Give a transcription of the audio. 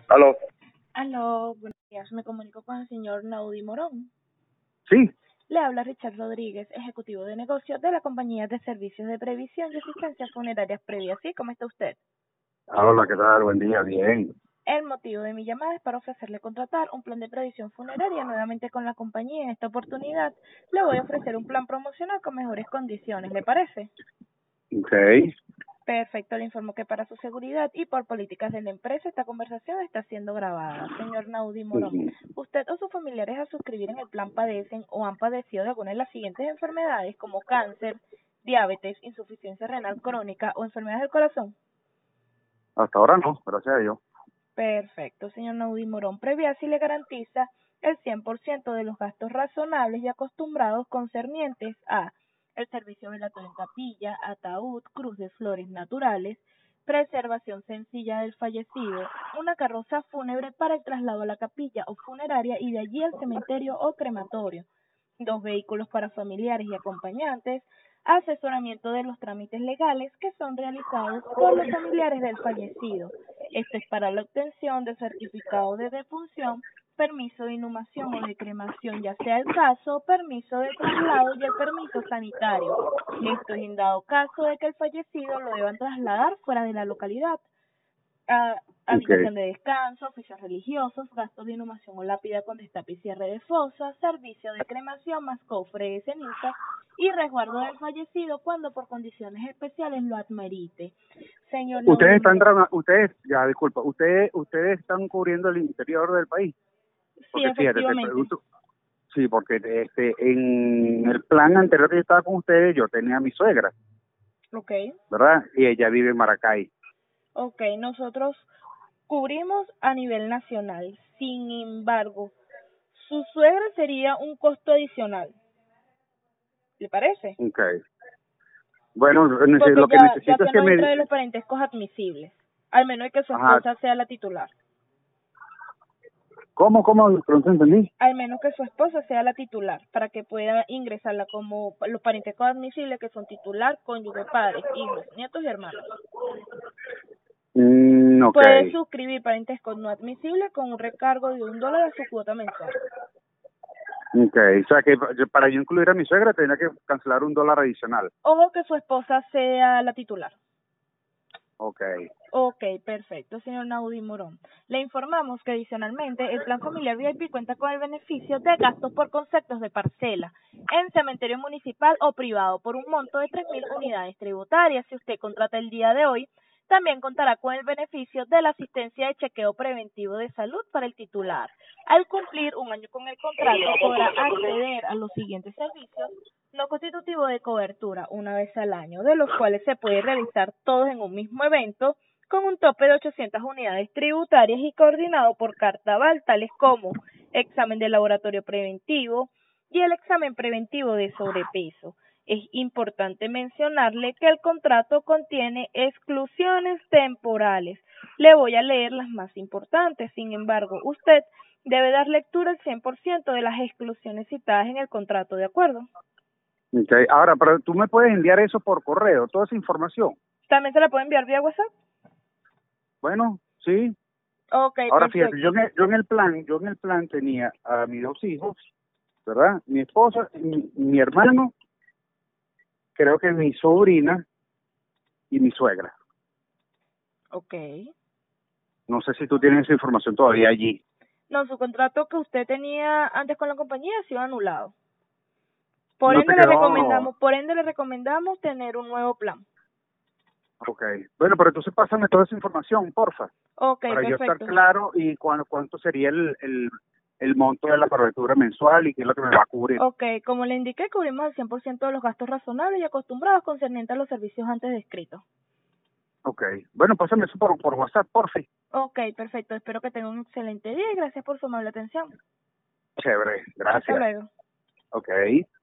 Aló. Aló, buenos días. Me comunico con el señor Naudy Morón. Sí. Le habla Richard Rodríguez, ejecutivo de negocios de la compañía de servicios de previsión y asistencia funerarias previa. ¿Sí? ¿Cómo está usted? Hola, ¿qué tal? Buen día, bien. El motivo de mi llamada es para ofrecerle contratar un plan de previsión funeraria nuevamente con la compañía. En esta oportunidad le voy a ofrecer un plan promocional con mejores condiciones. ¿Le parece? Ok. Perfecto, le informo que para su seguridad y por políticas de la empresa esta conversación está siendo grabada. Señor Naudy Morón, Ujú. ¿usted o sus familiares al suscribir en el plan padecen o han padecido de alguna de las siguientes enfermedades como cáncer, diabetes, insuficiencia renal crónica o enfermedades del corazón? Hasta ahora no, gracias a Dios. Perfecto, señor Naudy Morón. Previa si le garantiza el 100% de los gastos razonables y acostumbrados concernientes a el servicio velatorio en capilla, ataúd, cruz de flores naturales, preservación sencilla del fallecido, una carroza fúnebre para el traslado a la capilla o funeraria y de allí al cementerio o crematorio, 2 vehículos para familiares y acompañantes, asesoramiento de los trámites legales que son realizados por los familiares del fallecido. Esto es para la obtención de certificado de defunción, permiso de inhumación o de cremación, ya sea el caso, permiso de traslado y el permiso sanitario. Esto es en dado caso de que el fallecido lo deban trasladar fuera de la localidad. Ok. Habitación de descanso, oficios religiosos, gastos de inhumación o lápida con destape y cierre de fosa, servicio de cremación más cofre de ceniza y resguardo del fallecido cuando por condiciones especiales lo admerite. Señor Ustedes Naudy están Morón. disculpa, ustedes están cubriendo el interior del país. Sí, Porque fíjate, te efectivamente. pregunto, sí, porque en el plan anterior que yo estaba con ustedes, yo tenía a mi suegra, Ok. ¿verdad? Y ella vive en Maracay. Ok, nosotros cubrimos a nivel nacional. Sin embargo, su suegra sería un costo adicional. ¿Le parece? Ok. Bueno, Porque lo que ya necesito es que que no me... entra de los parentescos admisibles, al menos de que su Ajá. esposa sea la titular, ¿Cómo? Pronto entendí. al menos que su esposa sea la titular, para que pueda ingresarla como los parentescos admisibles que son titular, cónyuge, padres, hijos, nietos y hermanos. Ok. Puede suscribir parentescos no admisibles con un recargo de $1 a su cuota mensual. Ok. O sea que para yo incluir a mi suegra tenía que cancelar $1 adicional. O que su esposa sea la titular. Ok. Ok, perfecto, señor Naudy Morón. Le informamos que adicionalmente el plan familiar VIP cuenta con el beneficio de gastos por conceptos de parcela en cementerio municipal o privado por un monto de 3.000 unidades tributarias. Si usted contrata el día de hoy, también contará con el beneficio de la asistencia de chequeo preventivo de salud para el titular. Al cumplir un año con el contrato, podrá acceder a los siguientes servicios no constitutivo de cobertura una vez al año, de los cuales se puede realizar todos en un mismo evento, con un tope de 800 unidades tributarias y coordinado por cartaval, tales como examen de laboratorio preventivo y el examen preventivo de sobrepeso. Es importante mencionarle que el contrato contiene exclusiones temporales. Le voy a leer las más importantes. Sin embargo, usted debe dar lectura al 100% de las exclusiones citadas en el contrato, ¿de acuerdo? Okay. Ahora, pero tú me puedes enviar eso por correo, toda esa información. ¿También se la puede enviar vía WhatsApp? Bueno, sí. Ok, Ahora fíjate, perfecto. yo en el plan tenía a mis 2 hijos, ¿verdad? Mi esposa, mi hermano, creo que mi sobrina y mi suegra. Ok. No sé si tú tienes esa información todavía allí. No, su contrato que usted tenía antes con la compañía ha sido anulado. No te quedó. Por ende le recomendamos tener un nuevo plan. Ok. Bueno, pero entonces pásame toda esa información, porfa, Ok, para yo estar perfecto. claro y cuánto sería el monto de la cobertura mensual y qué es lo que me va a cubrir. Ok, como le indiqué, cubrimos el 100% de los gastos razonables y acostumbrados concernientes a los servicios antes descritos. Ok. Bueno, pásame eso por WhatsApp, porfa. Ok, perfecto. Espero que tenga un excelente día y gracias por su amable atención. Chévere, Hasta gracias. luego. Ok.